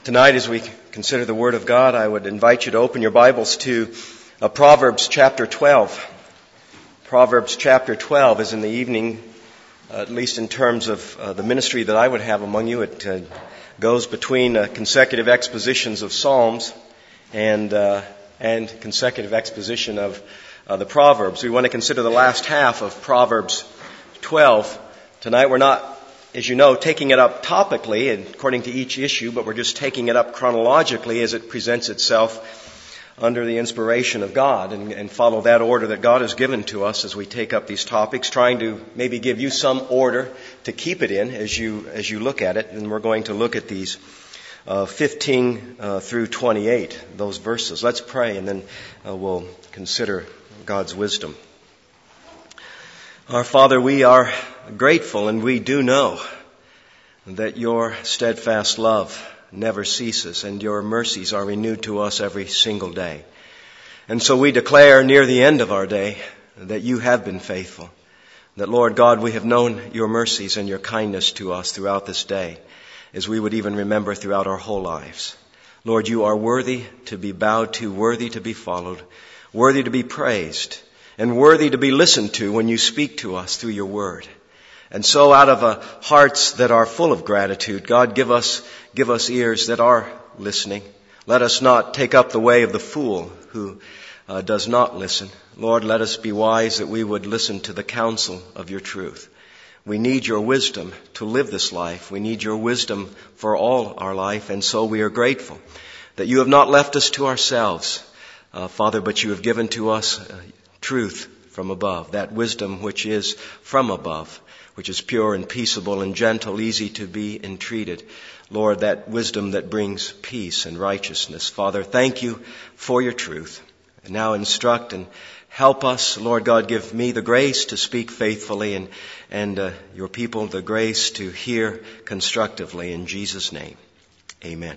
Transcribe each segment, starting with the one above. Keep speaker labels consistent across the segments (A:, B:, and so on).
A: Tonight, as we consider the Word of God, I would invite you to open your Bibles to Proverbs chapter 12. Proverbs chapter 12 is in the evening, at least in terms of the ministry that I would have among you. It goes between consecutive expositions of Psalms and consecutive exposition of the Proverbs. We want to consider the last half of Proverbs 12. Tonight we're not, as you know, taking it up topically and according to each issue, but we're just taking it up chronologically as it presents itself under the inspiration of God and follow that order that God has given to us as we take up these topics, trying to maybe give you some order to keep it in as you look at it. And we're going to look at these 15 through 28, those verses. Let's pray and then we'll consider God's wisdom. Our Father, we are grateful and we do know that your steadfast love never ceases and your mercies are renewed to us every single day. And so we declare near the end of our day that you have been faithful. That, Lord God, we have known your mercies and your kindness to us throughout this day, as we would even remember throughout our whole lives. Lord, you are worthy to be bowed to, worthy to be followed, worthy to be praised, and worthy to be listened to when you speak to us through your word. And so out of hearts that are full of gratitude, God, give us ears that are listening. Let us not take up the way of the fool who does not listen. Lord, let us be wise that we would listen to the counsel of your truth. We need your wisdom to live this life. We need your wisdom for all our life. And so we are grateful that you have not left us to ourselves, Father, but you have given to us truth from above, that wisdom which is from above, which is pure and peaceable and gentle, easy to be entreated. Lord, that wisdom that brings peace and righteousness. Father, thank you for your truth. And now instruct and help us. Lord God, give me the grace to speak faithfully and your people the grace to hear constructively. In Jesus' name, amen.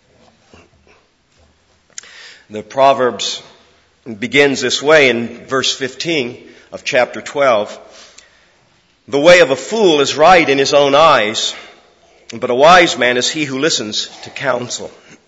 A: The Proverbs begins this way in verse 15 of chapter 12. The way of a fool is right in his own eyes, but a wise man is he who listens to counsel.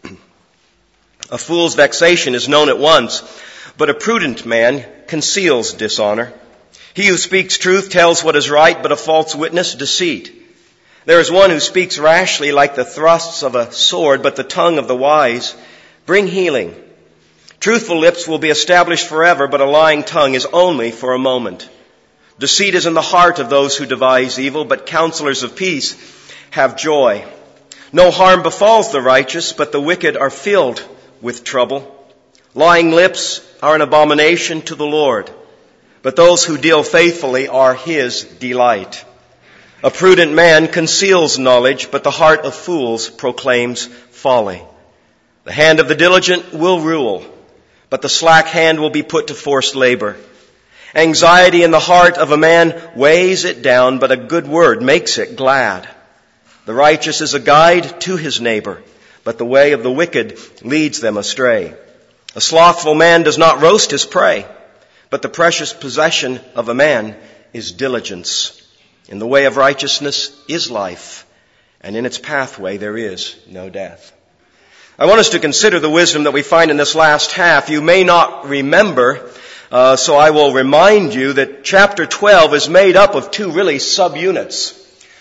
A: A fool's vexation is known at once, but a prudent man conceals dishonor. He who speaks truth tells what is right, but a false witness deceit. There is one who speaks rashly like the thrusts of a sword, but the tongue of the wise bring healing. Truthful lips will be established forever, but a lying tongue is only for a moment. Deceit is in the heart of those who devise evil, but counselors of peace have joy. No harm befalls the righteous, but the wicked are filled with trouble. Lying lips are an abomination to the Lord, but those who deal faithfully are his delight. A prudent man conceals knowledge, but the heart of fools proclaims folly. The hand of the diligent will rule, but the slack hand will be put to forced labor. Anxiety in the heart of a man weighs it down, but a good word makes it glad. The righteous is a guide to his neighbor, but the way of the wicked leads them astray. A slothful man does not roast his prey, but the precious possession of a man is diligence. In the way of righteousness is life, and in its pathway there is no death. I want us to consider the wisdom that we find in this last half. You may not remember, so I will remind you that chapter 12 is made up of two really subunits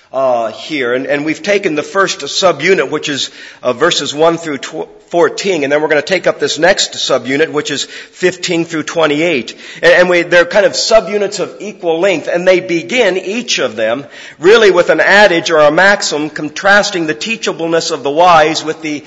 A: here. And we've taken the first subunit, which is verses 1 through 14, and then we're going to take up this next subunit, which is 15 through 28. And they're kind of subunits of equal length, and they begin, each of them, really with an adage or a maxim contrasting the teachableness of the wise with the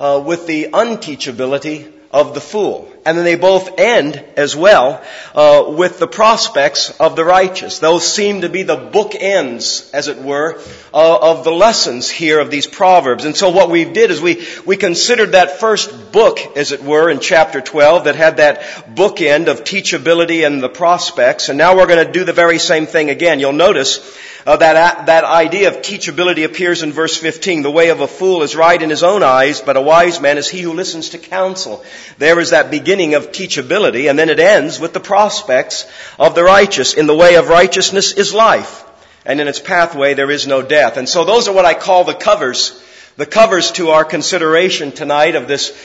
A: unteachability of the fool. And then they both end as well with the prospects of the righteous. Those seem to be the bookends, as it were, of the lessons here of these Proverbs. And so what we did is we considered that first book, as it were, in chapter 12 that had that bookend of teachability and the prospects. And now we're going to do the very same thing again. You'll notice that idea of teachability appears in verse 15. The way of a fool is right in his own eyes, but a wise man is he who listens to counsel. There is that beginning of teachability, and then it ends with the prospects of the righteous. In the way of righteousness is life, and in its pathway there is no death. And so those are what I call the covers The covers to our consideration tonight of this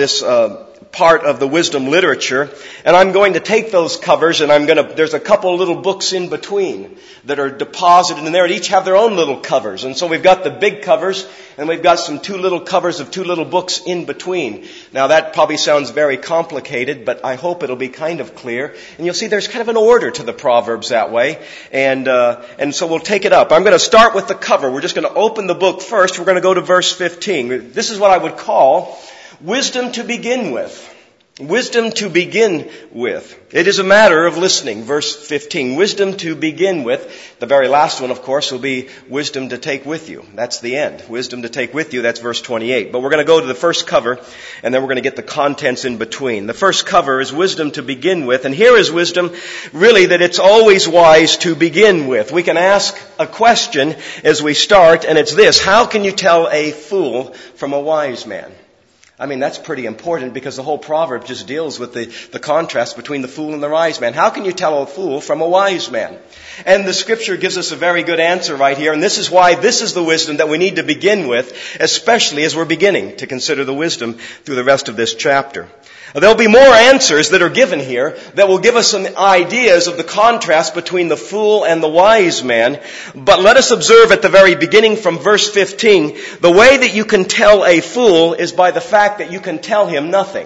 A: part of the wisdom literature, and I'm going to take those covers and there's a couple little books in between that are deposited in there, and each have their own little covers. And so we've got the big covers, and we've got some two little covers of two little books in between. Now that probably sounds very complicated, but I hope it'll be kind of clear. And you'll see there's kind of an order to the Proverbs that way. And so we'll take it up. I'm going to start with the cover. We're just going to open the book first. We're going to go to verse 15. This is what I would call wisdom to begin with. Wisdom to begin with. It is a matter of listening. Verse 15. Wisdom to begin with. The very last one, of course, will be wisdom to take with you. That's the end. Wisdom to take with you. That's verse 28. But we're going to go to the first cover, and then we're going to get the contents in between. The first cover is wisdom to begin with. And here is wisdom, really, that it's always wise to begin with. We can ask a question as we start, and it's this. How can you tell a fool from a wise man? I mean, that's pretty important because the whole proverb just deals with the contrast between the fool and the wise man. How can you tell a fool from a wise man? And the scripture gives us a very good answer right here. And this is why this is the wisdom that we need to begin with, especially as we're beginning to consider the wisdom through the rest of this chapter. There'll be more answers that are given here that will give us some ideas of the contrast between the fool and the wise man. But let us observe at the very beginning from verse 15, the way that you can tell a fool is by the fact that you can tell him nothing.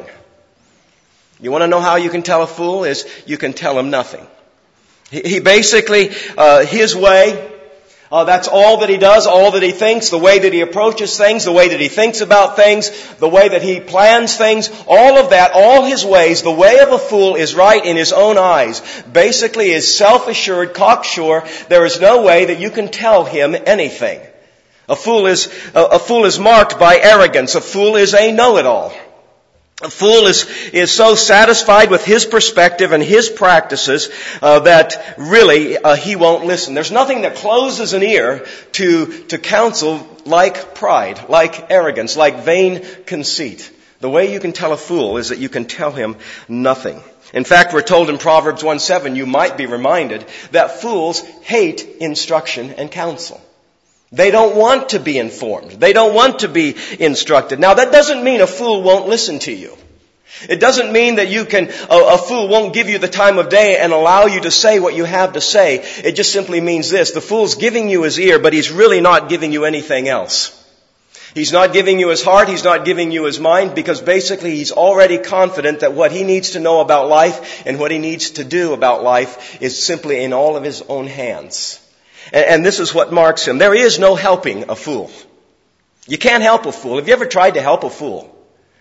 A: You want to know how you can tell a fool? Is you can tell him nothing. He basically, his way, that's all that he does, all that he thinks, the way that he approaches things, the way that he thinks about things, the way that he plans things, all of that, all his ways, the way of a fool is right in his own eyes. Basically is self-assured, cocksure. There is no way that you can tell him anything. A fool is marked by arrogance. A fool is a know-it-all. A fool is so satisfied with his perspective and his practices that really he won't listen. There's nothing that closes an ear to counsel like pride, like arrogance, like vain conceit. The way you can tell a fool is that you can tell him nothing. In fact, we're told in Proverbs 1:7, you might be reminded that fools hate instruction and counsel. They don't want to be informed. They don't want to be instructed. Now, that doesn't mean a fool won't listen to you. It doesn't mean that a fool won't give you the time of day and allow you to say what you have to say. It just simply means this. The fool's giving you his ear, but he's really not giving you anything else. He's not giving you his heart. He's not giving you his mind because basically he's already confident that what he needs to know about life and what he needs to do about life is simply in all of his own hands. And this is what marks him. There is no helping a fool. You can't help a fool. Have you ever tried to help a fool?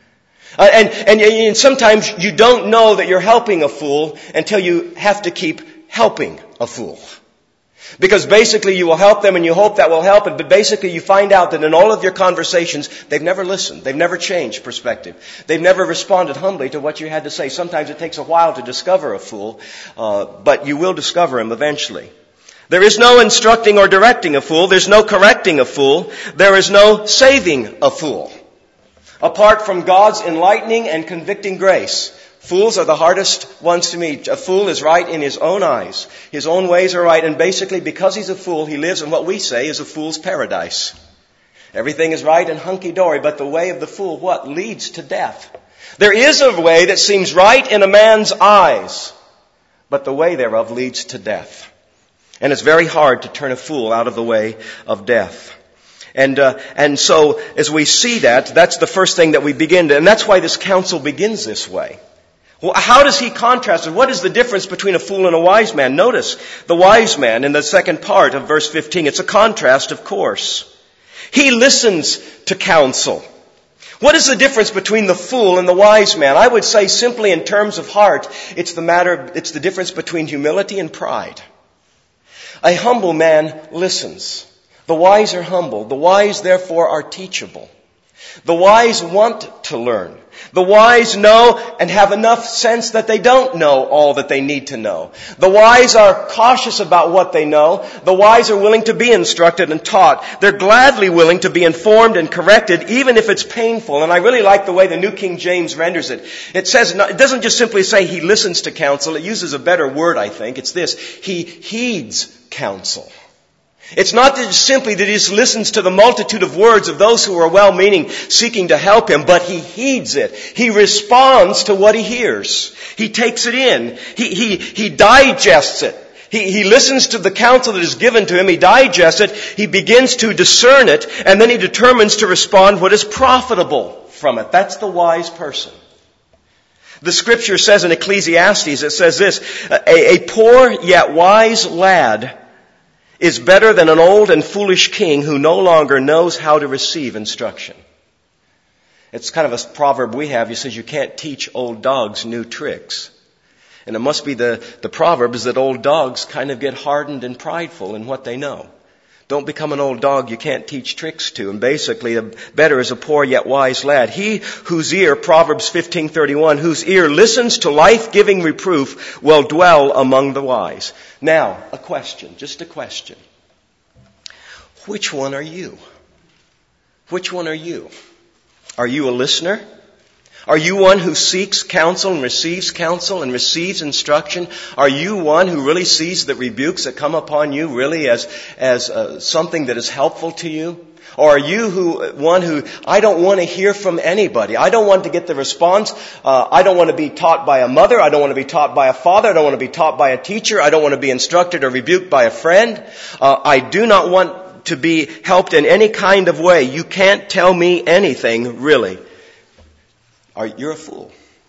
A: And sometimes you don't know that you're helping a fool until you have to keep helping a fool. Because basically you will help them and you hope that will help it, but basically you find out that in all of your conversations, they've never listened. They've never changed perspective. They've never responded humbly to what you had to say. Sometimes it takes a while to discover a fool, but you will discover him eventually. There is no instructing or directing a fool. There's no correcting a fool. There is no saving a fool. Apart from God's enlightening and convicting grace, fools are the hardest ones to meet. A fool is right in his own eyes. His own ways are right. And basically, because he's a fool, he lives in what we say is a fool's paradise. Everything is right and hunky-dory, but the way of the fool, what? Leads to death. There is a way that seems right in a man's eyes, but the way thereof leads to death. And it's very hard to turn a fool out of the way of death. And so as we see that, that's the first thing that we begin to, and that's why this counsel begins this way. Well, how does he contrast it? What is the difference between a fool and a wise man? Notice the wise man in the second part of verse 15. It's a contrast, of course. He listens to counsel. What is the difference between the fool and the wise man? I would say simply in terms of heart, it's the difference between humility and pride. A humble man listens. The wise are humble. The wise, therefore, are teachable. The wise want to learn. The wise know and have enough sense that they don't know all that they need to know. The wise are cautious about what they know. The wise are willing to be instructed and taught. They're gladly willing to be informed and corrected, even if it's painful. And I really like the way the New King James renders it. It doesn't just simply say he listens to counsel. It uses a better word, I think. It's this. He heeds counsel. It's not simply that he just listens to the multitude of words of those who are well-meaning, seeking to help him, but he heeds it. He responds to what he hears. He takes it in. He digests it. He listens to the counsel that is given to him. He digests it. He begins to discern it, and then he determines to respond what is profitable from it. That's the wise person. The scripture says in Ecclesiastes, it says this, a poor yet wise lad is better than an old and foolish king who no longer knows how to receive instruction. It's kind of a proverb we have. It says you can't teach old dogs new tricks. And it must be the proverb is that old dogs kind of get hardened and prideful in what they know. Don't become an old dog you can't teach tricks to. And basically, better is a poor yet wise lad. He whose ear, Proverbs 15:31, whose ear listens to life-giving reproof will dwell among the wise. Now, a question, just a question. Which one are you? Which one are you? Are you a listener? Are you one who seeks counsel and receives instruction? Are you one who really sees the rebukes that come upon you really as something that is helpful to you? Or are you one who, I don't want to hear from anybody. I don't want to get the response. I don't want to be taught by a mother. I don't want to be taught by a father. I don't want to be taught by a teacher. I don't want to be instructed or rebuked by a friend. I do not want to be helped in any kind of way. You can't tell me anything, really. You're a fool.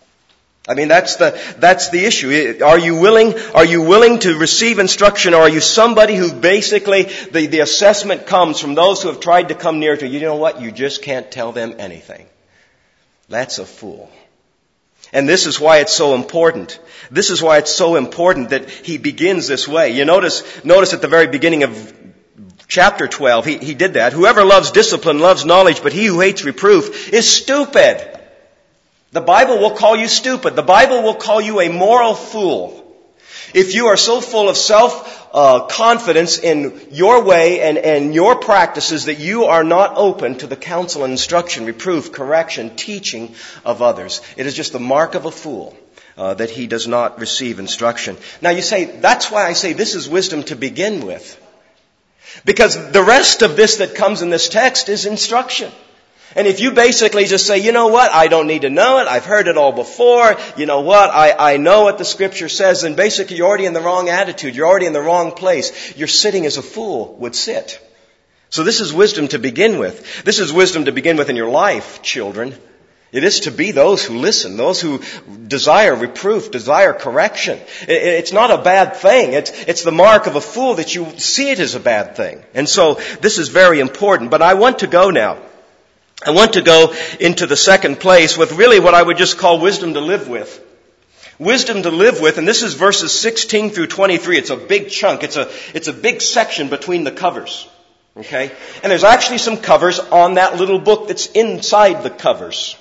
A: I mean, that's the issue. Are you willing to receive instruction, or are you somebody who basically, the assessment comes from those who have tried to come near to you? You know what? You just can't tell them anything. That's a fool. And this is why it's so important. This is why it's so important that he begins this way. You notice at the very beginning of chapter 12, he did that. Whoever loves discipline loves knowledge, but he who hates reproof is stupid. The Bible will call you stupid. The Bible will call you a moral fool. If you are so full of self-confidence in your way and your practices that you are not open to the counsel and instruction, reproof, correction, teaching of others. It is just the mark of a fool that he does not receive instruction. Now you say, that's why I say this is wisdom to begin with. Because the rest of this that comes in this text is instruction. And if you basically just say, you know what, I don't need to know it, I've heard it all before, you know what, I know what the Scripture says, then basically you're already in the wrong attitude, you're already in the wrong place. You're sitting as a fool would sit. So this is wisdom to begin with. This is wisdom to begin with in your life, children. It is to be those who listen, those who desire reproof, desire correction. It's not a bad thing. It's the mark of a fool that you see it as a bad thing. And so this is very important. But I want to go now. I want to go into the second place with really what I would just call wisdom to live with. Wisdom to live with, and this is verses 16 through 23. It's a big chunk. It's a big section between the covers. Okay? And there's actually some covers on that little book that's inside the covers.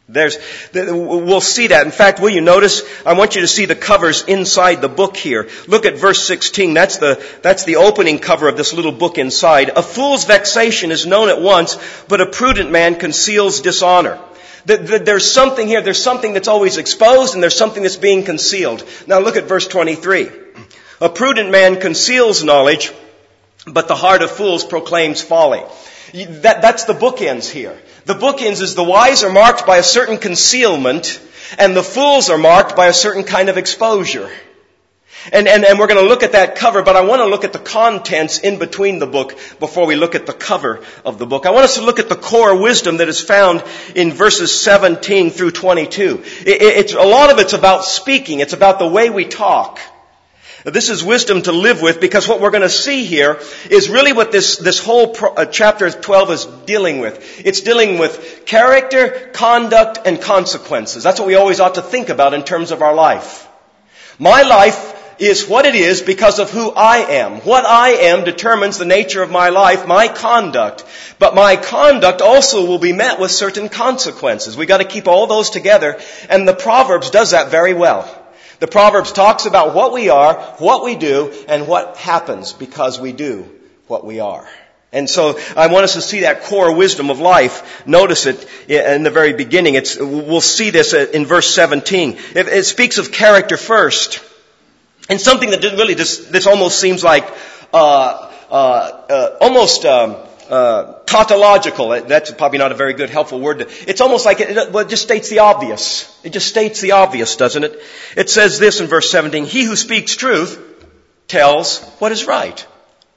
A: We'll see that. In fact, will you notice? I want you to see the covers inside the book here. Look at verse 16. That's the opening cover of this little book inside. A fool's vexation is known at once, but a prudent man conceals dishonor. There's something here. There's something that's always exposed, and there's something that's being concealed. Now look at verse 23. A prudent man conceals knowledge, but the heart of fools proclaims folly. That's the bookends here. The bookends is the wise are marked by a certain concealment, and the fools are marked by a certain kind of exposure. And we're going to look at that cover, but I want to look at the contents in between the book before we look at the cover of the book. I want us to look at the core wisdom that is found in verses 17 through 22. A lot of it's about speaking. It's about the way we talk. This is wisdom to live with, because what we're going to see here is really what this whole chapter 12 is dealing with. It's dealing with character, conduct, and consequences. That's what we always ought to think about in terms of our life. My life is what it is because of who I am. What I am determines the nature of my life, my conduct. But my conduct also will be met with certain consequences. We've got to keep all those together, and the Proverbs does that very well. The Proverbs talks about what we are, what we do, and what happens because we do what we are. And so I want us to see that core wisdom of life. Notice it in the very beginning. We'll see this in verse 17. It speaks of character first. And something that really this almost seems like almost tautological. That's probably not a very good, helpful word. It's almost like it just states the obvious. It just states the obvious, doesn't it? It says this in verse 17, he who speaks truth tells what is right.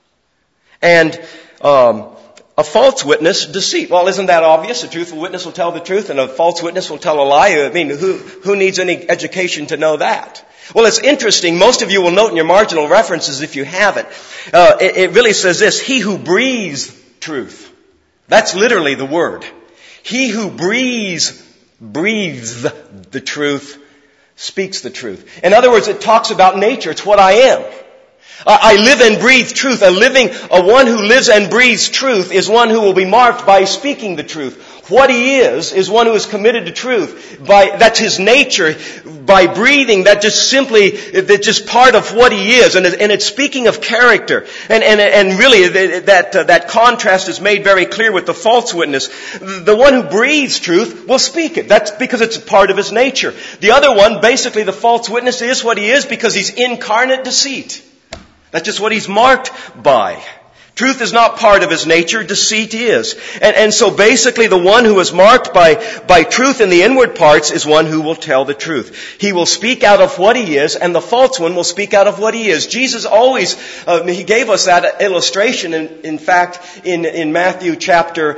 A: And a false witness, deceit. Well, isn't that obvious? A truthful witness will tell the truth and a false witness will tell a lie. I mean, who needs any education to know that? Well, it's interesting. Most of you will note in your marginal references, if you haven't, it really says this, he who breathes truth. That's literally the word. He who breathes the truth, speaks the truth. In other words, it talks about nature. It's what I am. I live and breathe truth. One who lives and breathes truth is one who will be marked by speaking the truth. What he is one who is committed to truth. That's his nature. By breathing, that's just part of what he is. And it's speaking of character. And really, that contrast is made very clear with the false witness. The one who breathes truth will speak it. That's because it's a part of his nature. The other one, basically the false witness, is what he is because he's incarnate deceit. That's just what he's marked by. Truth is not part of his nature, deceit is. And so basically the one who is marked by truth in the inward parts is one who will tell the truth. He will speak out of what he is, and the false one will speak out of what he is. Jesus always, he gave us that illustration, in fact, in Matthew chapter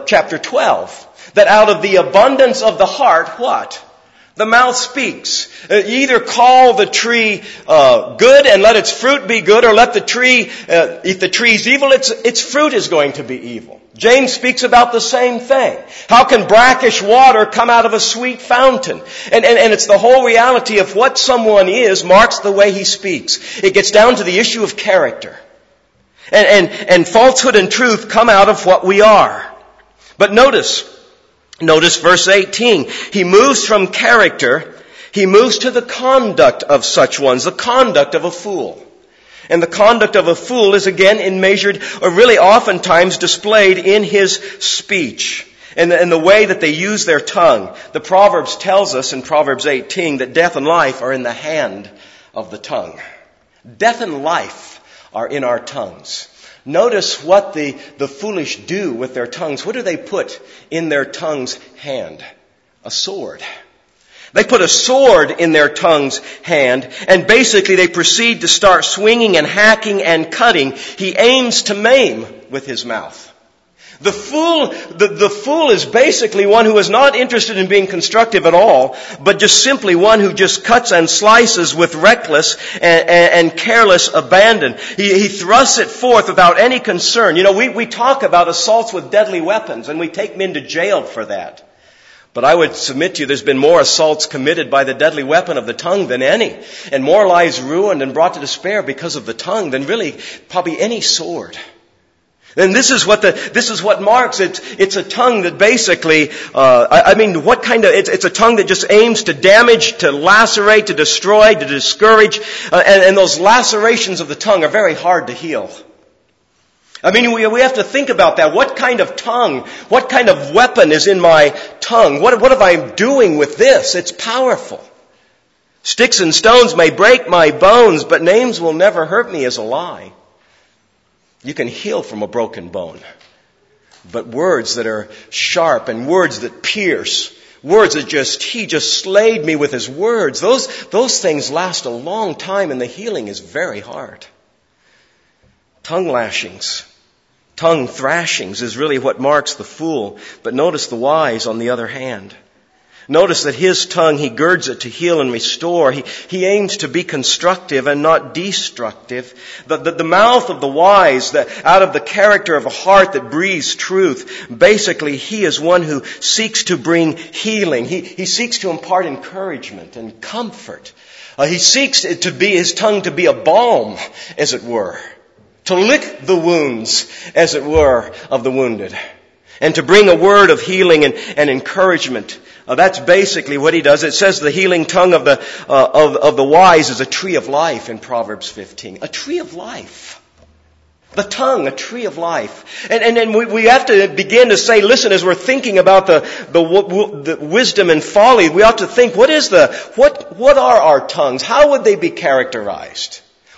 A: 12. That out of the abundance of the heart, what? The mouth speaks. You either call the tree good and let its fruit be good, or let the tree, if the tree is evil, its fruit is going to be evil. James speaks about the same thing. How can brackish water come out of a sweet fountain? And it's the whole reality of what someone is marks the way he speaks. It gets down to the issue of character. And falsehood and truth come out of what we are. But notice verse 18. He moves from character, he moves to the conduct of such ones, the conduct of a fool. And the conduct of a fool is again measured, or really oftentimes displayed in his speech. And the way that they use their tongue. The Proverbs tells us in Proverbs 18 that death and life are in the hand of the tongue. Death and life are in our tongues. Notice what the foolish do with their tongues. What do they put in their tongue's hand? A sword. They put a sword in their tongue's hand, and basically they proceed to start swinging and hacking and cutting. He aims to maim with his mouth. The fool is basically one who is not interested in being constructive at all, but just simply one who just cuts and slices with reckless and careless abandon. He thrusts it forth without any concern. You know, we talk about assaults with deadly weapons, and we take men to jail for that. But I would submit to you there's been more assaults committed by the deadly weapon of the tongue than any, and more lives ruined and brought to despair because of the tongue than really probably any sword. And this is what marks it. It's a tongue that basically, it's a tongue that just aims to damage, to lacerate, to destroy, to discourage. And those lacerations of the tongue are very hard to heal. I mean, we have to think about that. What kind of tongue, what kind of weapon is in my tongue? What am I doing with this? It's powerful. Sticks and stones may break my bones, but names will never hurt me is a lie. You can heal from a broken bone. But words that are sharp and words that pierce, words that he just slayed me with his words, those things last a long time and the healing is very hard. Tongue lashings, tongue thrashings is really what marks the fool. But notice the wise on the other hand. Notice that his tongue, he girds it to heal and restore. He aims to be constructive and not destructive. The mouth of the wise, out of the character of a heart that breathes truth, basically he is one who seeks to bring healing. He seeks to impart encouragement and comfort. He seeks his tongue to be a balm, as it were. To lick the wounds, as it were, of the wounded. And to bring a word of healing and encouragement. That's basically what he does. It says the healing tongue of the wise is a tree of life in Proverbs 15. A tree of life. The tongue, a tree of life. And we have to begin to say, listen, as we're thinking about the wisdom and folly, we ought to think, what are our tongues? How would they be characterized?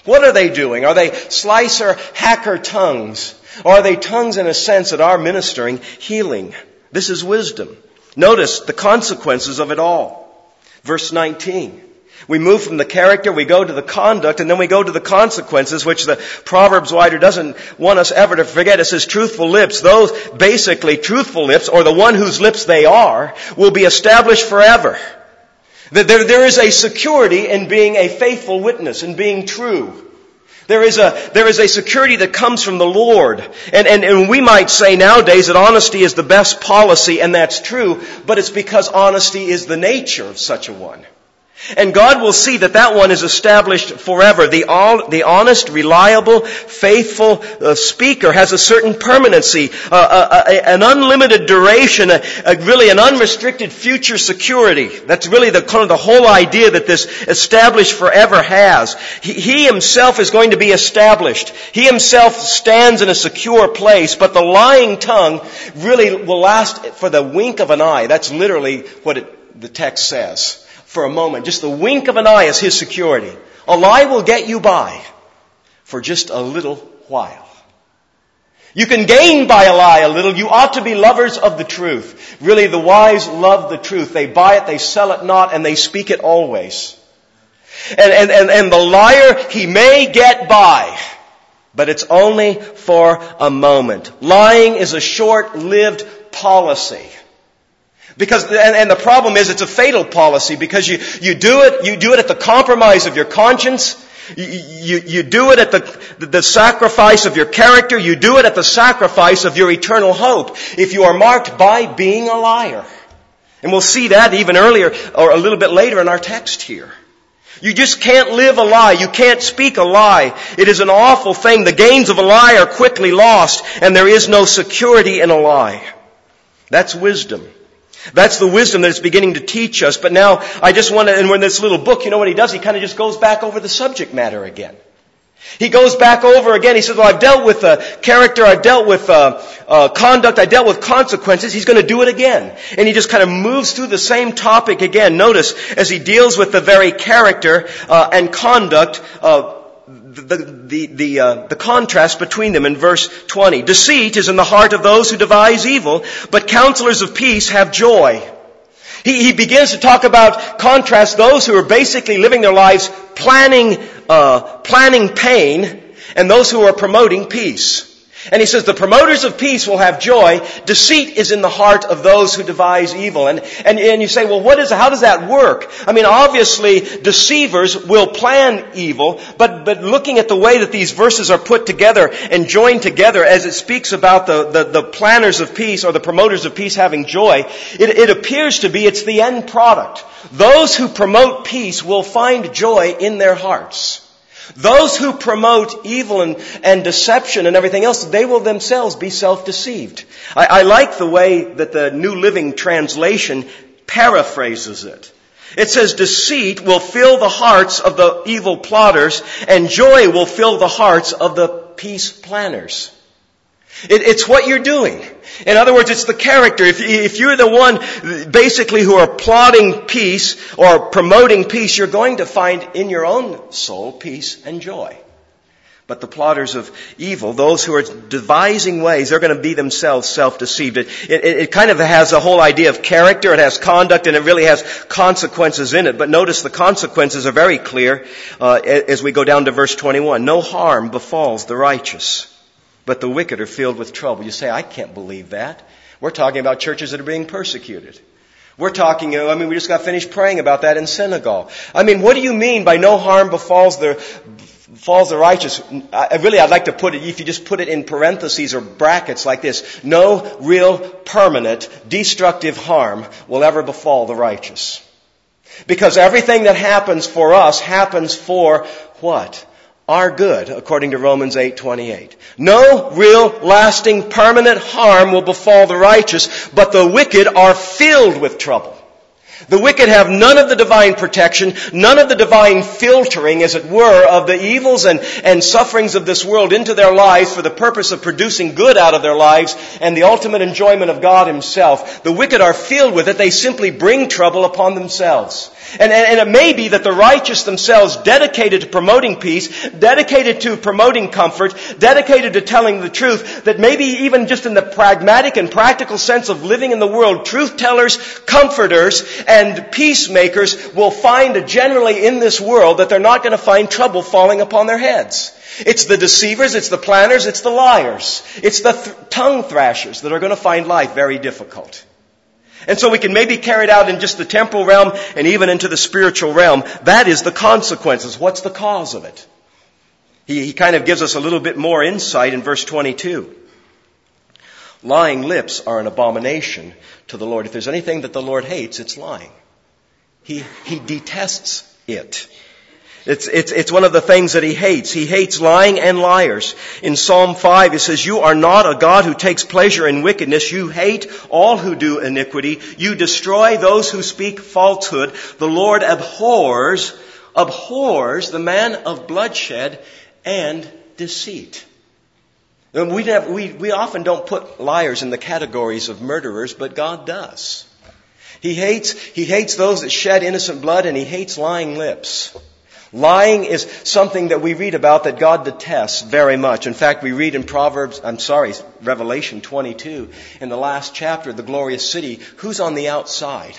A: What are they doing? Are they slicer, hacker tongues? Or are they tongues in a sense that are ministering healing? This is wisdom. Notice the consequences of it all. Verse 19. We move from the character, we go to the conduct, and then we go to the consequences, which the Proverbs writer doesn't want us ever to forget. It says truthful lips. Those basically truthful lips, or the one whose lips they are, will be established forever. There is a security in being a faithful witness, in being true. There is a security that comes from the Lord. And we might say nowadays that honesty is the best policy, and that's true, but it's because honesty is the nature of such a one. And God will see that that one is established forever. The honest, reliable, faithful speaker has a certain permanency, an unlimited duration, really an unrestricted future security. That's really the whole idea that this established forever has. He himself is going to be established. He himself stands in a secure place, but the lying tongue really will last for the wink of an eye. That's literally what the text says. For a moment, just the wink of an eye is his security. A lie will get you by for just a little while. You can gain by a lie a little. You ought to be lovers of the truth. Really, the wise love the truth. They buy it, they sell it not, and they speak it always. And the liar, he may get by, but it's only for a moment. Lying is a short-lived policy. Because, and the problem is it's a fatal policy because you do it at the compromise of your conscience. You do it at the sacrifice of your character. You do it at the sacrifice of your eternal hope. If you are marked by being a liar. And we'll see that even earlier or a little bit later in our text here. You just can't live a lie. You can't speak a lie. It is an awful thing. The gains of a lie are quickly lost and there is no security in a lie. That's wisdom. That's the wisdom that it's beginning to teach us. But now, I just want to, and in this little book, you know what he does? He kind of just goes back over the subject matter again. He goes back over again. He says, well, I've dealt with character, I've dealt with conduct, I dealt with consequences. He's going to do it again. And he just kind of moves through the same topic again. Notice, as he deals with the very character and conduct the contrast between them in verse 20. Deceit is in the heart of those who devise evil, but counselors of peace have joy. He begins to talk about contrast those who are basically living their lives planning pain and those who are promoting peace. And he says the promoters of peace will have joy. Deceit is in the heart of those who devise evil. And you say, well, how does that work? I mean, obviously, deceivers will plan evil, but looking at the way that these verses are put together and joined together as it speaks about the planners of peace or the promoters of peace having joy, it appears to be it's the end product. Those who promote peace will find joy in their hearts. Those who promote evil and deception and everything else, they will themselves be self-deceived. I like the way that the New Living Translation paraphrases it. It says, deceit will fill the hearts of the evil plotters, and joy will fill the hearts of the peace planners. It's what you're doing. In other words, it's the character. If you're the one basically who are plotting peace or promoting peace, you're going to find in your own soul peace and joy. But the plotters of evil, those who are devising ways, they're going to be themselves self-deceived. It kind of has a whole idea of character, it has conduct, and it really has consequences in it. But notice the consequences are very clear as we go down to verse 21. No harm befalls the righteous, but the wicked are filled with trouble. You say, I can't believe that. We're talking about churches that are being persecuted. We're talking, we just got finished praying about that in Senegal. What do you mean by no harm befalls the righteous? I'd like to put it, if you just put it in parentheses or brackets like this, no real permanent destructive harm will ever befall the righteous. Because everything that happens for us happens for what? Our good, according to Romans 8:28. No real, lasting, permanent harm will befall the righteous, but the wicked are filled with trouble. The wicked have none of the divine protection, none of the divine filtering, as it were, of the evils and sufferings of this world into their lives for the purpose of producing good out of their lives and the ultimate enjoyment of God Himself. The wicked are filled with it. They simply bring trouble upon themselves. And it may be that the righteous themselves, dedicated to promoting peace, dedicated to promoting comfort, dedicated to telling the truth, that maybe even just in the pragmatic and practical sense of living in the world, truth tellers, comforters, and peacemakers will find generally in this world that they're not going to find trouble falling upon their heads. It's the deceivers, it's the planners, it's the liars, it's the tongue thrashers that are going to find life very difficult. And so we can maybe carry it out in just the temporal realm and even into the spiritual realm. That is the consequences. What's the cause of it? He kind of gives us a little bit more insight in verse 22. Lying lips are an abomination to the Lord. If there's anything that the Lord hates, it's lying. He detests it. It's one of the things that He hates. He hates lying and liars. In Psalm 5, it says, "You are not a God who takes pleasure in wickedness. You hate all who do iniquity. You destroy those who speak falsehood. The Lord abhors the man of bloodshed and deceit." We often don't put liars in the categories of murderers, but God does. He hates those that shed innocent blood, and He hates lying lips. Lying is something that we read about that God detests very much. In fact, we read in Revelation 22, in the last chapter, the glorious city, who's on the outside?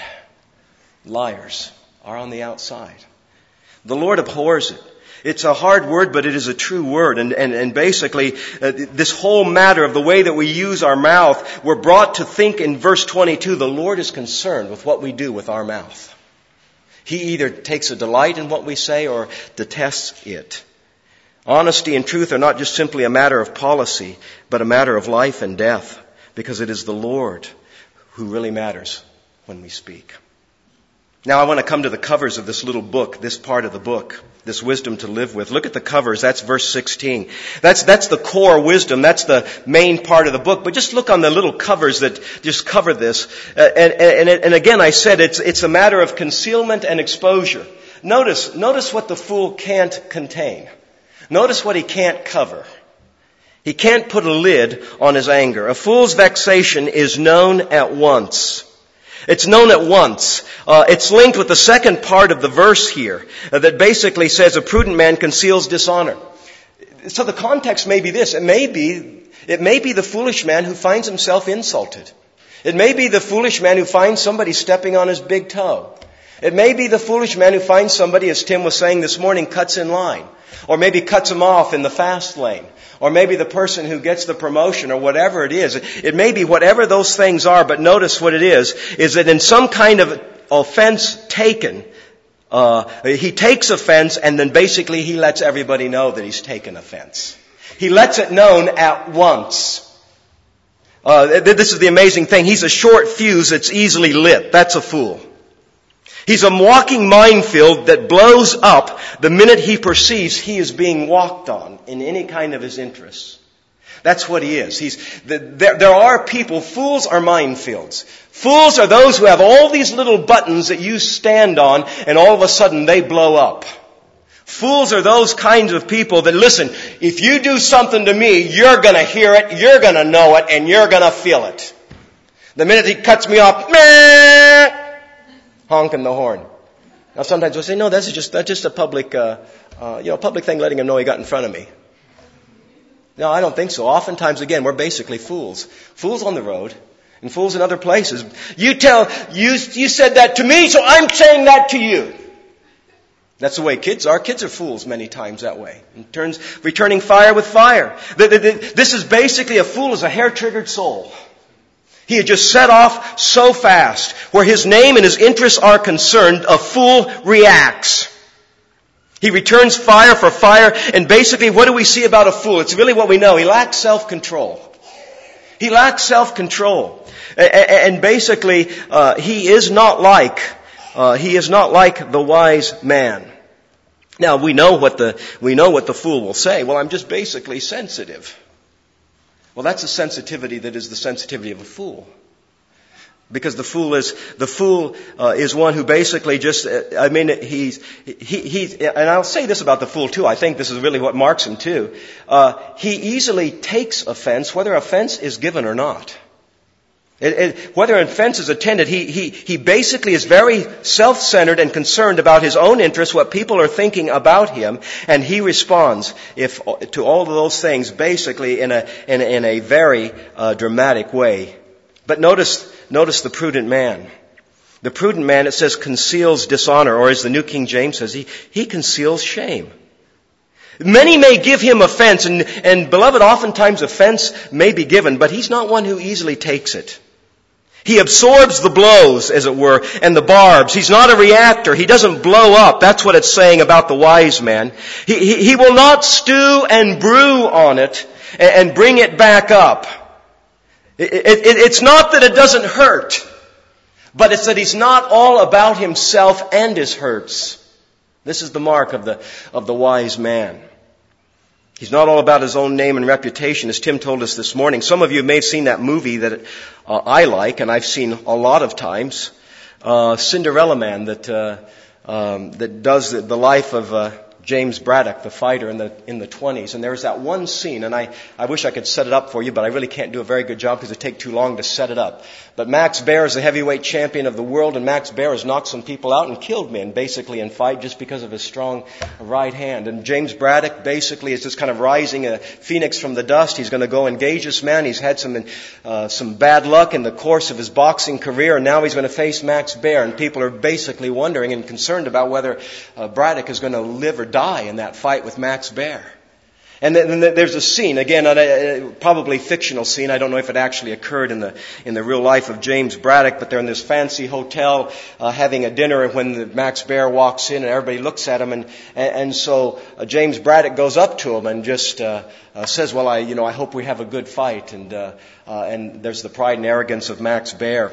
A: Liars are on the outside. The Lord abhors it. It's a hard word, but it is a true word. And basically, this whole matter of the way that we use our mouth, we're brought to think in verse 22, the Lord is concerned with what we do with our mouth. He either takes a delight in what we say or detests it. Honesty and truth are not just simply a matter of policy, but a matter of life and death, because it is the Lord who really matters when we speak. Now I want to come to the covers of this little book, this part of the book, this wisdom to live with. Look at the covers. That's verse 16. That's the core wisdom. That's the main part of the book. But just look on the little covers that just cover this. And again, I said it's a matter of concealment and exposure. Notice what the fool can't contain. Notice what he can't cover. He can't put a lid on his anger. A fool's vexation is known at once. It's known at once. It's linked with the second part of the verse here that basically says a prudent man conceals dishonor. So the context may be this. It may be the foolish man who finds himself insulted. It may be the foolish man who finds somebody stepping on his big toe. It may be the foolish man who finds somebody, as Tim was saying this morning, cuts in line. Or maybe cuts him off in the fast lane. Or maybe the person who gets the promotion or whatever it is. It may be whatever those things are, but notice what it is that in some kind of offense taken, he takes offense and then basically he lets everybody know that he's taken offense. He lets it known at once. This is the amazing thing. He's a short fuse that's easily lit. That's a fool. He's a walking minefield that blows up the minute he perceives he is being walked on in any kind of his interests. That's what he is. There are people, fools are minefields. Fools are those who have all these little buttons that you stand on and all of a sudden they blow up. Fools are those kinds of people that, listen, if you do something to me, you're going to hear it, you're going to know it, and you're going to feel it. The minute he cuts me off, meh, honking the horn. Now sometimes we'll say, no, that's just a public thing letting him know he got in front of me. No, I don't think so. Oftentimes, again, we're basically fools. Fools on the road and fools in other places. You said that to me, so I'm saying that to you. That's the way kids are. Kids are fools many times that way. Returning fire with fire. This is basically a fool is a hair-triggered soul. He had just set off so fast. Where his name and his interests are concerned, a fool reacts. He returns fire for fire. And basically, what do we see about a fool? It's really what we know. He lacks self-control. He lacks self-control. And basically, he is not like the wise man. Now, we know what the fool will say. Well, I'm just basically sensitive. Well, that's a sensitivity that is the sensitivity of a fool. Because the fool is one who basically just, and I'll say this about the fool too, I think this is really what marks him too. He easily takes offense, whether offense is given or not. Whether an offense is attended, he basically is very self-centered and concerned about his own interests, what people are thinking about him, and he responds to all of those things basically in a very dramatic way. But notice the prudent man. The prudent man, it says, conceals dishonor, or as the New King James says, he conceals shame. Many may give him offense, and beloved, oftentimes offense may be given, but he's not one who easily takes it. He absorbs the blows, as it were, and the barbs. He's not a reactor. He doesn't blow up. That's what it's saying about the wise man. He will not stew and brew on it and bring it back up. It's not that it doesn't hurt, but it's that he's not all about himself and his hurts. This is the mark of the wise man. He's not all about his own name and reputation, as Tim told us this morning. Some of you may have seen that movie that I like, and I've seen a lot of times, Cinderella Man, that does the life of James Braddock, the fighter in the 20s. And there's that one scene, and I wish I could set it up for you, but I really can't do a very good job because it takes too long to set it up. But Max Baer is the heavyweight champion of the world, and Max Baer has knocked some people out and killed men, basically, in fight just because of his strong right hand. And James Braddock basically is just kind of rising a phoenix from the dust. He's going to go engage this man. He's had some bad luck in the course of his boxing career, and now he's going to face Max Baer. And people are basically wondering and concerned about whether Braddock is going to live or die in that fight with Max Baer. And then there's a scene, again, probably fictional scene. I don't know if it actually occurred in the real life of James Braddock, but they're in this fancy hotel having a dinner when Max Baer walks in and everybody looks at him, and so James Braddock goes up to him and just says, "Well, I hope we have a good fight." And there's the pride and arrogance of Max Baer.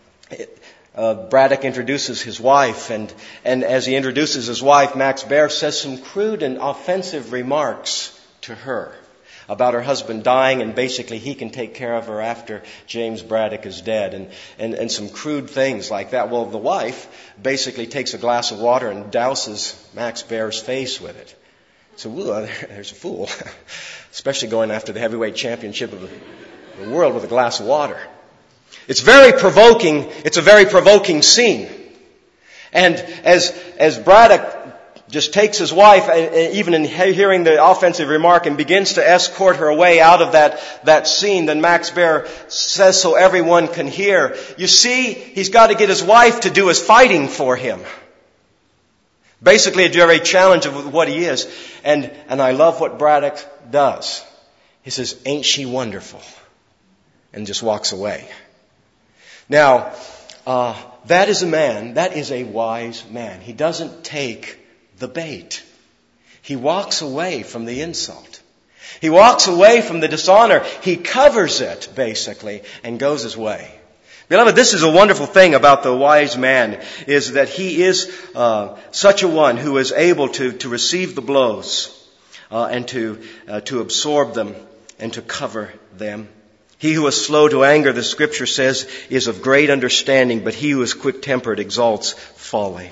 A: Braddock introduces his wife, and as he introduces his wife, Max Baer says some crude and offensive remarks to her about her husband dying, and basically he can take care of her after James Braddock is dead, and some crude things like that. Well, the wife basically takes a glass of water and douses Max Baer's face with it. So, there's a fool, especially going after the heavyweight championship of the world with a glass of water. It's very provoking. It's a very provoking scene. And as Braddock just takes his wife, even in hearing the offensive remark, and begins to escort her away out of that scene, then Max Baer says so everyone can hear, you see, he's got to get his wife to do his fighting for him. Basically a very challenge of what he is. And I love what Braddock does. He says, "Ain't she wonderful?" And just walks away. Now, that is a wise man. He doesn't take the bait. He walks away from the insult. He walks away from the dishonor. He covers it, basically, and goes his way. Beloved, this is a wonderful thing about the wise man, is that he is such a one who is able to receive the blows and to absorb them and to cover them. He who is slow to anger, the Scripture says, is of great understanding, but he who is quick-tempered exalts folly.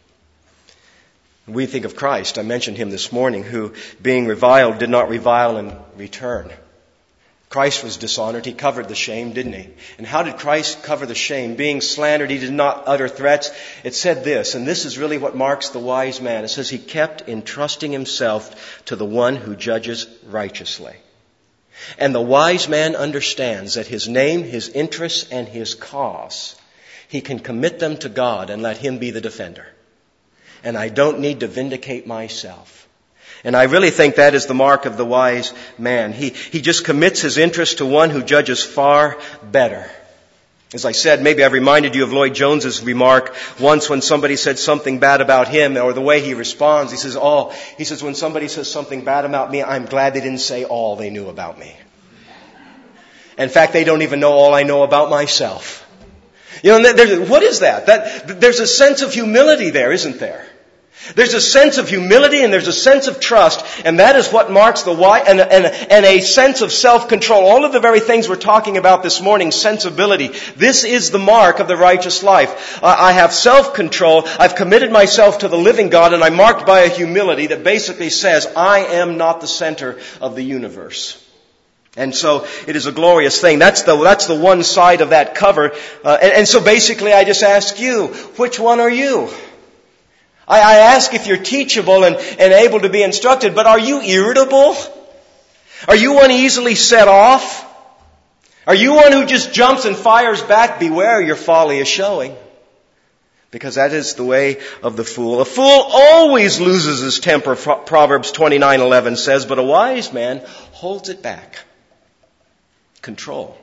A: We think of Christ. I mentioned him this morning, who, being reviled, did not revile in return. Christ was dishonored. He covered the shame, didn't he? And how did Christ cover the shame? Being slandered, he did not utter threats. It said this, and this is really what marks the wise man. It says he kept entrusting himself to the one who judges righteously. And the wise man understands that his name, his interests, and his cause, he can commit them to God and let him be the defender. And I don't need to vindicate myself. And I really think that is the mark of the wise man. He just commits his interest to one who judges far better. As I said, maybe I've reminded you of Lloyd Jones's remark once when somebody said something bad about him, or the way he responds. He says, when somebody says something bad about me, I'm glad they didn't say all they knew about me. In fact, they don't even know all I know about myself. What is that? There's a sense of humility there, isn't there? There's a sense of humility and there's a sense of trust, and that is what marks the wise, and a sense of self-control. All of the very things we're talking about this morning, sensibility. This is the mark of the righteous life. I have self-control, I've committed myself to the living God, and I'm marked by a humility that basically says, I am not the center of the universe. And so it is a glorious thing. That's the one side of that cover. And so basically I just ask you, which one are you? I ask if you're teachable and able to be instructed, but are you irritable? Are you one easily set off? Are you one who just jumps and fires back? Beware, your folly is showing. Because that is the way of the fool. A fool always loses his temper, Proverbs 29:11 says, but a wise man holds it back. Control.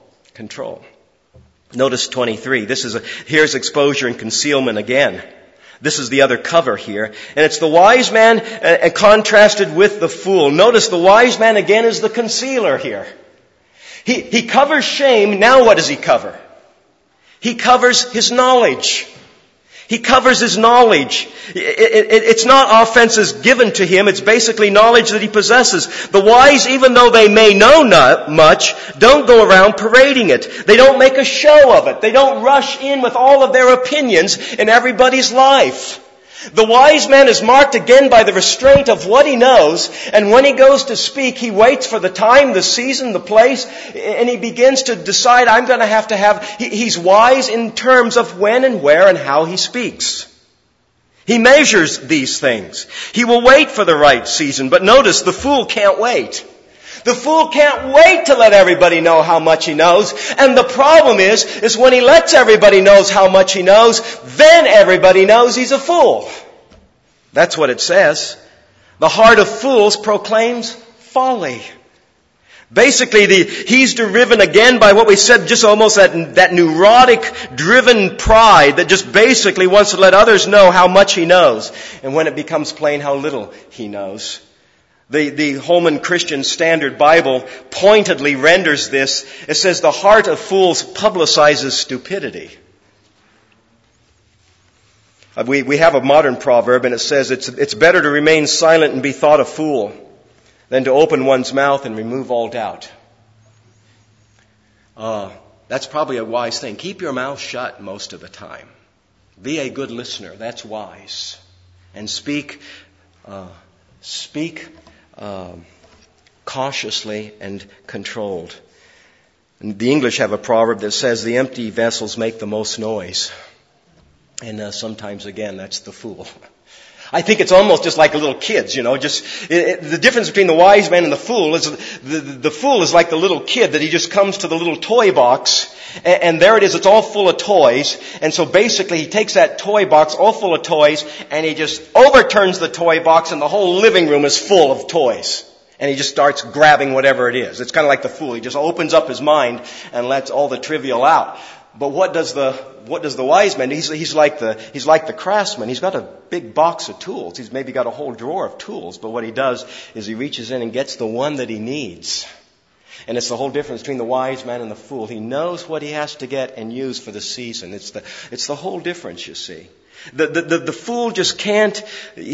A: Notice 23. Here's exposure and concealment again. This is the other cover here. And it's the wise man contrasted with the fool. Notice the wise man again is the concealer here. He covers shame. Now what does he cover? He covers his knowledge. He covers his knowledge. It's not offenses given to him. It's basically knowledge that he possesses. The wise, even though they may know not much, don't go around parading it. They don't make a show of it. They don't rush in with all of their opinions in everybody's life. The wise man is marked again by the restraint of what he knows, and when he goes to speak, he waits for the time, the season, the place, and he begins to decide, he's wise in terms of when and where and how he speaks. He measures these things. He will wait for the right season, but notice, the fool can't wait. The fool can't wait to let everybody know how much he knows. And the problem is when he lets everybody know how much he knows, then everybody knows he's a fool. That's what it says. The heart of fools proclaims folly. Basically, he's driven again by what we said, just almost that neurotic, driven pride that just basically wants to let others know how much he knows. And when it becomes plain how little he knows. The Holman Christian Standard Bible pointedly renders this. It says, the heart of fools publicizes stupidity. We have a modern proverb, and it says, it's better to remain silent and be thought a fool than to open one's mouth and remove all doubt. That's probably a wise thing. Keep your mouth shut most of the time. Be a good listener. That's wise. And speak cautiously and controlled. And the English have a proverb that says the empty vessels make the most noise. And sometimes, again, that's the fool. I think it's almost just like little kids, the difference between the wise man and the fool is the fool is like the little kid that he just comes to the little toy box and there it is, it's all full of toys. And so basically he takes that toy box all full of toys and he just overturns the toy box and the whole living room is full of toys. And he just starts grabbing whatever it is. It's kind of like the fool. He just opens up his mind and lets all the trivial out. But what does the wise man do? He's like the craftsman. He's got a big box of tools. He's maybe got a whole drawer of tools. But what he does is he reaches in and gets the one that he needs. And it's the whole difference between the wise man and the fool. He knows what he has to get and use for the season. It's the whole difference, you see. The fool just can't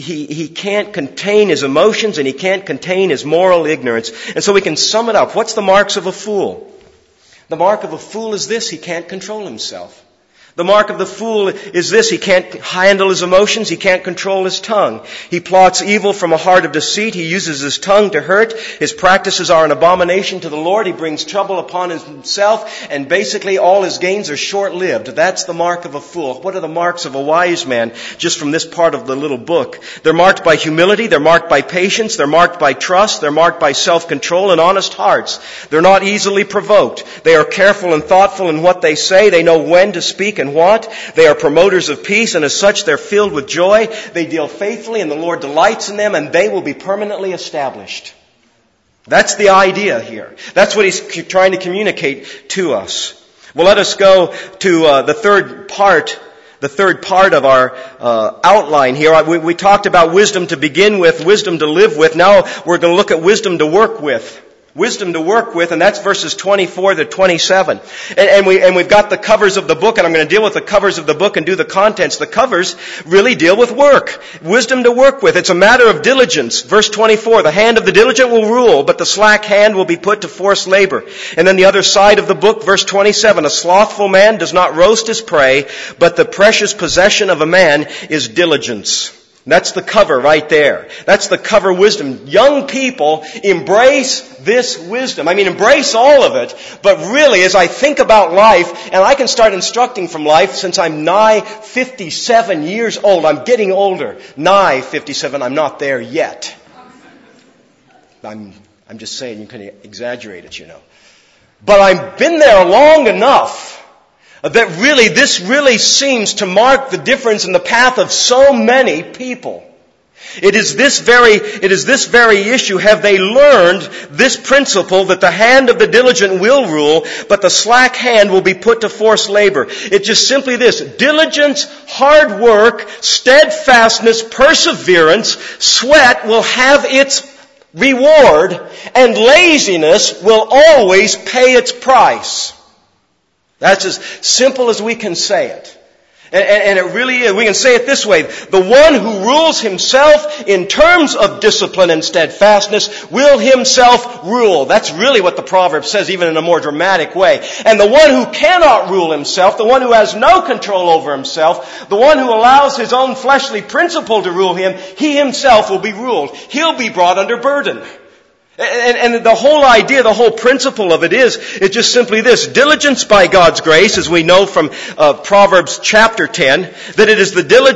A: contain his emotions and he can't contain his moral ignorance. And so we can sum it up. What's the marks of a fool? The mark of a fool is this: he can't control himself. The mark of the fool is this: he can't handle his emotions, he can't control his tongue. He plots evil from a heart of deceit, he uses his tongue to hurt, his practices are an abomination to the Lord, he brings trouble upon himself, and basically all his gains are short-lived. That's the mark of a fool. What are the marks of a wise man? Just from this part of the little book. They're marked by humility, they're marked by patience, they're marked by trust, they're marked by self-control and honest hearts. They're not easily provoked. They are careful and thoughtful in what they say, they know when to speak and what. They are promoters of peace, and as such they're filled with joy. They deal faithfully, and the Lord delights in them, and they will be permanently established. That's the idea here. That's what he's trying to communicate to us. Well, let us go to the third part of our outline here. We talked about wisdom to begin with, wisdom to live with. Now we're going to look at wisdom to work with. Wisdom to work with, and that's verses 24 to 27. And we've got the covers of the book, and I'm going to deal with the covers of the book and do the contents. The covers really deal with work. Wisdom to work with. It's a matter of diligence. Verse 24, the hand of the diligent will rule, but the slack hand will be put to forced labor. And then the other side of the book, verse 27, a slothful man does not roast his prey, but the precious possession of a man is diligence. That's the cover right there. That's the cover wisdom. Young people, embrace this wisdom. I mean, embrace all of it. But really, as I think about life, and I can start instructing from life since I'm nigh 57 years old. I'm getting older. Nigh 57. I'm not there yet. I'm just saying, you can exaggerate it, you know. But I've been there long enough that this really seems to mark the difference in the path of so many people. It is this very issue. Have they learned this principle that the hand of the diligent will rule, but the slack hand will be put to forced labor? It's just simply this. Diligence, hard work, steadfastness, perseverance, sweat will have its reward, and laziness will always pay its price. That's as simple as we can say it. And it really is. We can say it this way. The one who rules himself in terms of discipline and steadfastness will himself rule. That's really what the proverb says, even in a more dramatic way. And the one who cannot rule himself, the one who has no control over himself, the one who allows his own fleshly principle to rule him, he himself will be ruled. He'll be brought under burden. And the whole idea, the whole principle of it is, it's just simply this. Diligence by God's grace, as we know from Proverbs chapter 10, that it's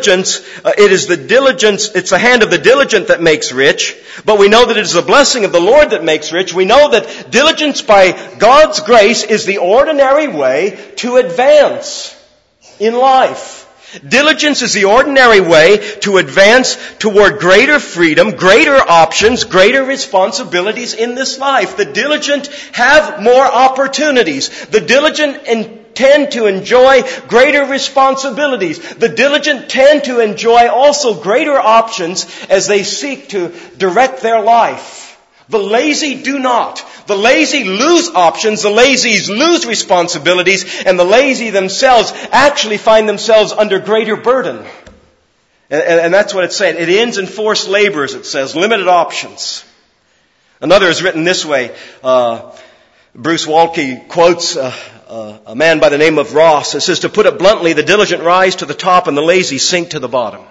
A: the hand of the diligent that makes rich, but we know that it is the blessing of the Lord that makes rich. We know that diligence by God's grace is the ordinary way to advance in life. Diligence is the ordinary way to advance toward greater freedom, greater options, greater responsibilities in this life. The diligent have more opportunities. The diligent tend to enjoy greater responsibilities. The diligent tend to enjoy also greater options as they seek to direct their life. The lazy do not. The lazy lose options, the lazies lose responsibilities, and the lazy themselves actually find themselves under greater burden. And that's what it's saying. It ends in forced labor, as it says, limited options. Another is written this way. Bruce Waltke quotes a man by the name of Ross. It says, to put it bluntly, the diligent rise to the top and the lazy sink to the bottom.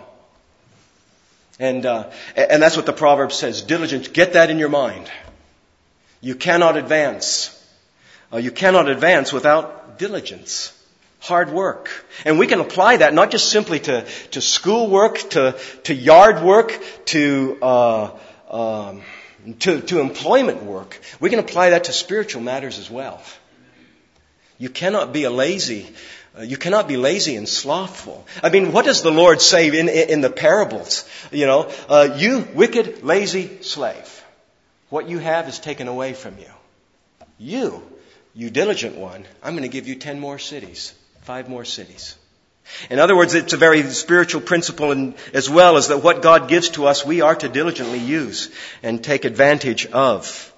A: And that's what the proverb says. Diligent, get that in your mind. You cannot advance. You cannot advance without diligence, hard work. And we can apply that not just simply to school work, to yard work, to employment work. We can apply that to spiritual matters as well. You cannot be lazy and slothful. I mean, what does the Lord say in the parables? You wicked, lazy slave. What you have is taken away from you. You diligent one, I'm going to give you 10 more cities, 5 more cities. In other words, it's a very spiritual principle as well as that what God gives to us, we are to diligently use and take advantage of.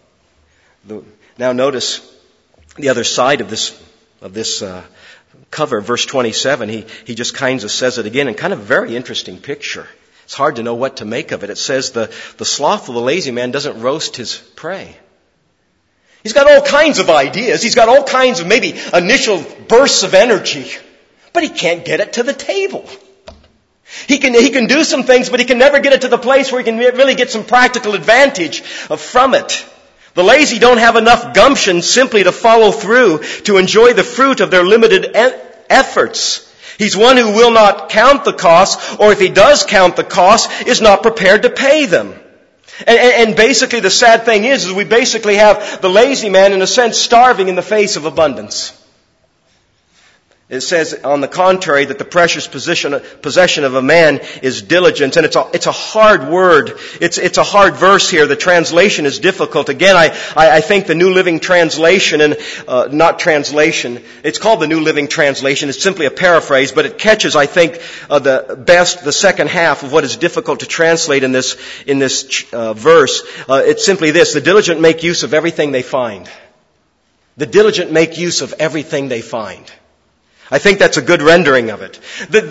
A: Now notice the other side of this cover, verse 27. He just kind of says it again in kind of a very interesting picture. It's hard to know what to make of it. It says the slothful, the lazy man doesn't roast his prey. He's got all kinds of ideas. He's got all kinds of maybe initial bursts of energy. But he can't get it to the table. He can do some things, but he can never get it to the place where he can really get some practical advantage from it. The lazy don't have enough gumption simply to follow through to enjoy the fruit of their limited efforts. He's one who will not count the costs, or if he does count the costs, is not prepared to pay them. And basically the sad thing is we basically have the lazy man in a sense starving in the face of abundance. It says, on the contrary, that the precious possession of a man is diligence. And it's a hard word. It's a hard verse here. The translation is difficult. Again, I think the New Living Translation, and not translation, it's called the New Living Translation. It's simply a paraphrase, but it catches, I think, the second half of what is difficult to translate in this verse. It's simply this: the diligent make use of everything they find. The diligent make use of everything they find. I think that's a good rendering of it.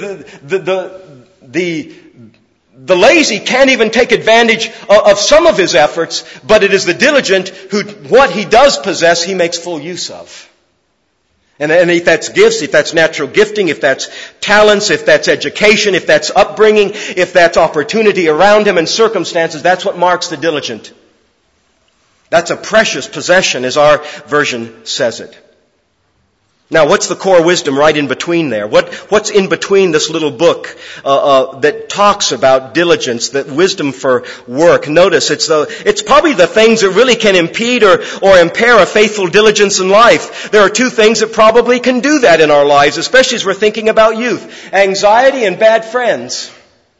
A: The lazy can't even take advantage of some of his efforts, but it is the diligent who, what he does possess, he makes full use of. And if that's gifts, if that's natural gifting, if that's talents, if that's education, if that's upbringing, if that's opportunity around him and circumstances, that's what marks the diligent. That's a precious possession, as our version says it. Now, what's the core wisdom right in between there? What's in between this little book that talks about diligence, that wisdom for work? Notice, it's probably the things that really can impede or impair a faithful diligence in life. There are two things that probably can do that in our lives, especially as we're thinking about youth: anxiety and bad friends.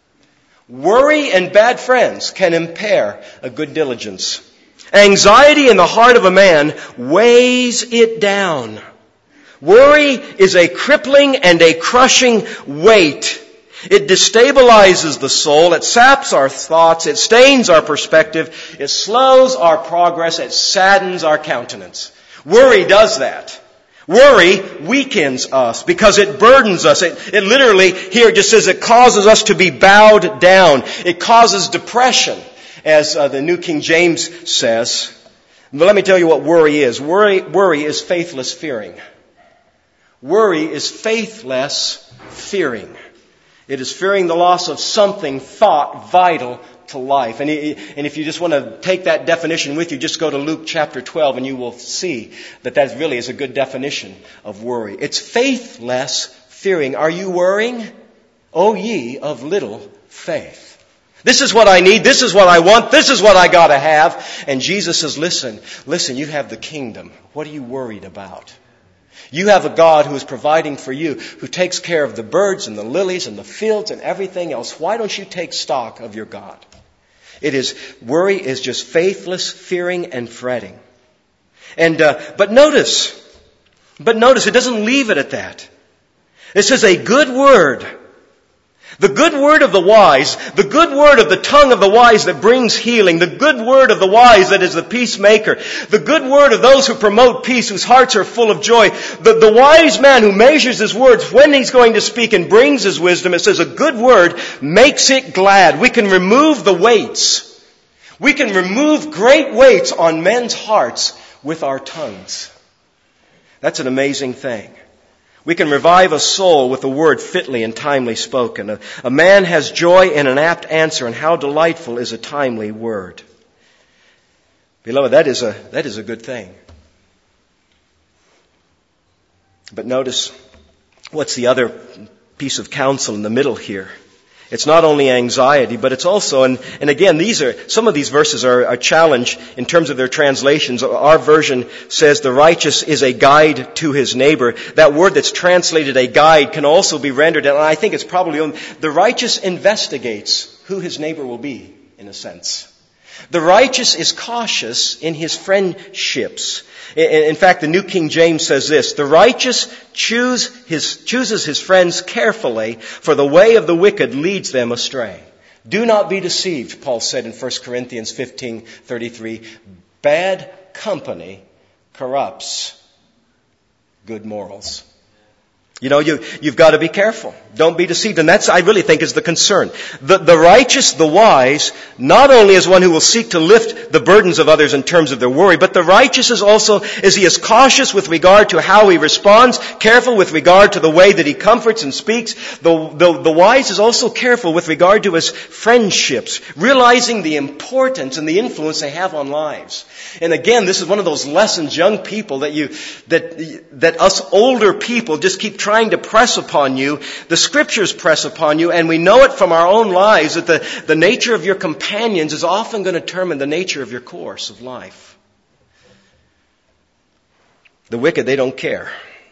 A: Worry and bad friends can impair a good diligence. Anxiety in the heart of a man weighs it down. Worry is a crippling and a crushing weight. It destabilizes the soul. It saps our thoughts. It stains our perspective. It slows our progress. It saddens our countenance. Worry does that. Worry weakens us because it burdens us. It literally, here it just says, it causes us to be bowed down. It causes depression, as the New King James says. But let me tell you what worry is. Worry is faithless fearing. Worry is faithless fearing. It is fearing the loss of something thought vital to life. And if you just want to take that definition with you, just go to Luke chapter 12 and you will see that really is a good definition of worry. It's faithless fearing. Are you worrying? O ye of little faith. This is what I need. This is what I want. This is what I got to have. And Jesus says, listen, you have the kingdom. What are you worried about? You have a God who is providing for you, who takes care of the birds and the lilies and the fields and everything else. Why don't you take stock of your God? Worry is just faithless fearing and fretting. But notice, it doesn't leave it at that. It says a good word. The good word of the wise, the good word of the tongue of the wise that brings healing, the good word of the wise that is the peacemaker, the good word of those who promote peace, whose hearts are full of joy, the wise man who measures his words when he's going to speak and brings his wisdom. It says a good word makes it glad. We can remove the weights. We can remove great weights on men's hearts with our tongues. That's an amazing thing. We can revive a soul with a word fitly and timely spoken. A man has joy in an apt answer, and how delightful is a timely word. Beloved, that is a good thing. But notice, what's the other piece of counsel in the middle here? It's not only anxiety, but it's also, and again, some of these verses are a challenge in terms of their translations. Our version says the righteous is a guide to his neighbor. That word that's translated a guide can also be rendered, and I think it's probably, the righteous investigates who his neighbor will be, in a sense. The righteous is cautious in his friendships. In fact, the New King James says this: the righteous chooses his friends carefully, for the way of the wicked leads them astray. Do not be deceived, Paul said in 1 Corinthians 15:33. Bad company corrupts good morals. You know, you've got to be careful. Don't be deceived. And that's, I really think, is the concern. The righteous, the wise, not only is one who will seek to lift the burdens of others in terms of their worry, but the righteous is he is cautious with regard to how he responds, careful with regard to the way that he comforts and speaks. The wise is also careful with regard to his friendships, realizing the importance and the influence they have on lives. And again, this is one of those lessons, young people, that us older people just keep trying to press upon you. The Scriptures press upon you, and we know it from our own lives that the nature of your companions is often going to determine the nature of your course of life. The wicked, they don't care.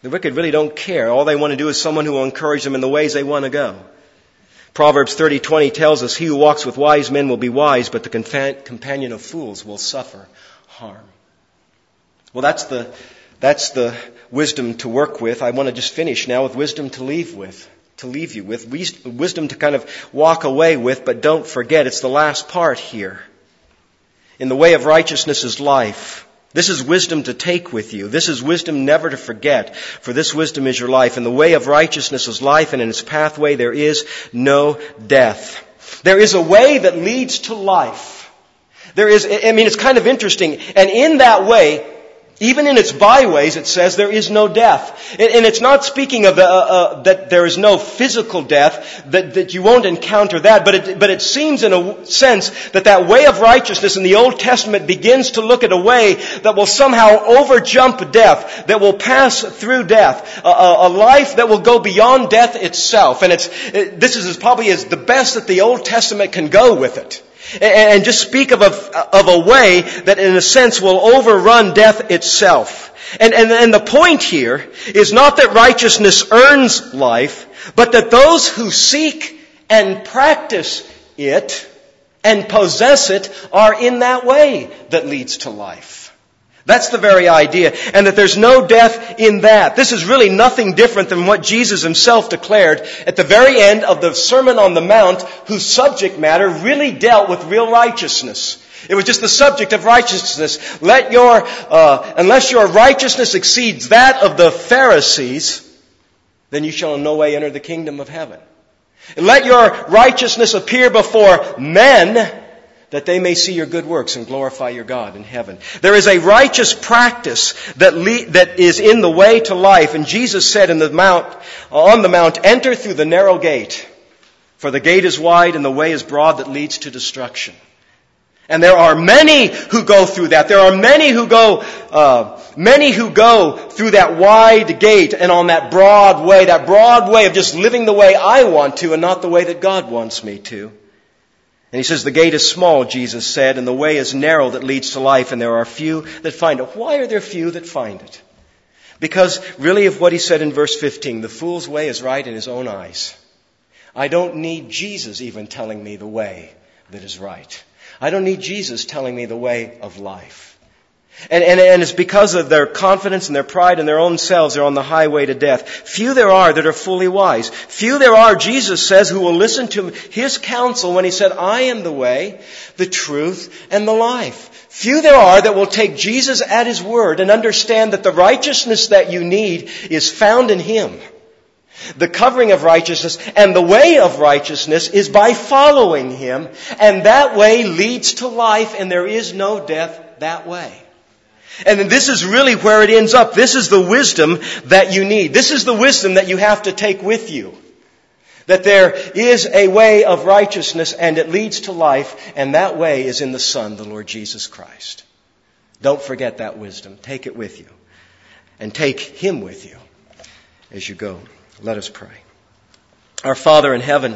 A: The wicked really don't care. All they want to do is someone who will encourage them in the ways they want to go. Proverbs 30:20 tells us, he who walks with wise men will be wise, but the companion of fools will suffer harm. Well, that's the wisdom to work with. I want to just finish now with wisdom to leave you with. Wisdom to kind of walk away with, but don't forget, it's the last part here. In the way of righteousness is life. This is wisdom to take with you. This is wisdom never to forget, for this wisdom is your life. In the way of righteousness is life, and in its pathway there is no death. There is a way that leads to life. It's kind of interesting. And in that way, even in its byways, it says there is no death. And it's not speaking of that there is no physical death, that you won't encounter that, but it seems in a sense that way of righteousness in the Old Testament begins to look at a way that will somehow overjump death, that will pass through death, a life that will go beyond death itself. And this is probably as the best that the Old Testament can go with it. And just speak of a way that in a sense will overrun death itself. And the point here is not that righteousness earns life, but that those who seek and practice it and possess it are in that way that leads to life. That's the very idea. And that there's no death in that. This is really nothing different than what Jesus himself declared at the very end of the Sermon on the Mount, whose subject matter really dealt with real righteousness. It was just the subject of righteousness. Unless your righteousness exceeds that of the Pharisees, then you shall in no way enter the kingdom of heaven. And let your righteousness appear before men, that they may see your good works and glorify your God in heaven. There is a righteous practice that is in the way to life. And Jesus said on the mount, enter through the narrow gate, for the gate is wide and the way is broad that leads to destruction. And there are many who go through that. There are many who go through that wide gate and on that broad way of just living the way I want to and not the way that God wants me to. And he says, the gate is small, Jesus said, and the way is narrow that leads to life, and there are few that find it. Why are there few that find it? Because really of what he said in verse 15, the fool's way is right in his own eyes. I don't need Jesus even telling me the way that is right. I don't need Jesus telling me the way of life. And it's because of their confidence and their pride in their own selves, they're on the highway to death. Few there are that are fully wise. Few there are, Jesus says, who will listen to his counsel when he said, I am the way, the truth, and the life. Few there are that will take Jesus at his word and understand that the righteousness that you need is found in him. The covering of righteousness and the way of righteousness is by following him, and that way leads to life, and there is no death that way. And this is really where it ends up. This is the wisdom that you need. This is the wisdom that you have to take with you. That there is a way of righteousness and it leads to life, and that way is in the Son, the Lord Jesus Christ. Don't forget that wisdom. Take it with you. And take him with you as you go. Let us pray. Our Father in heaven,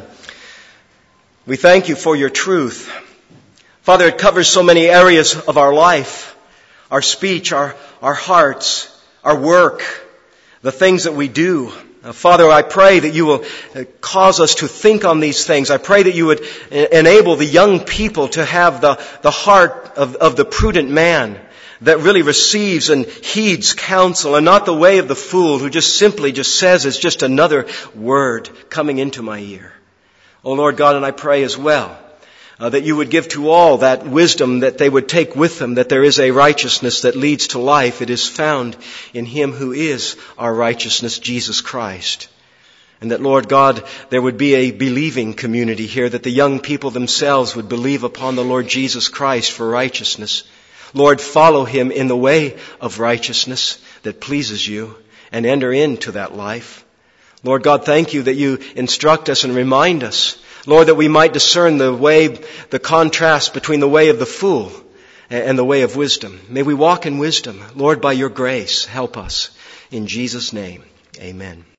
A: we thank you for your truth. Father, it covers so many areas of our life. Our speech, our hearts, our work, the things that we do. Father, I pray that you will cause us to think on these things. I pray that you would enable the young people to have the heart of the prudent man that really receives and heeds counsel and not the way of the fool who just simply says it's just another word coming into my ear. Oh Lord God, and I pray as well that you would give to all that wisdom that they would take with them, that there is a righteousness that leads to life. It is found in him who is our righteousness, Jesus Christ. And that, Lord God, there would be a believing community here, that the young people themselves would believe upon the Lord Jesus Christ for righteousness. Lord, follow him in the way of righteousness that pleases you and enter into that life. Lord God, thank you that you instruct us and remind us, Lord, that we might discern the contrast between the way of the fool and the way of wisdom. May we walk in wisdom. Lord, by your grace, help us. In Jesus' name, amen.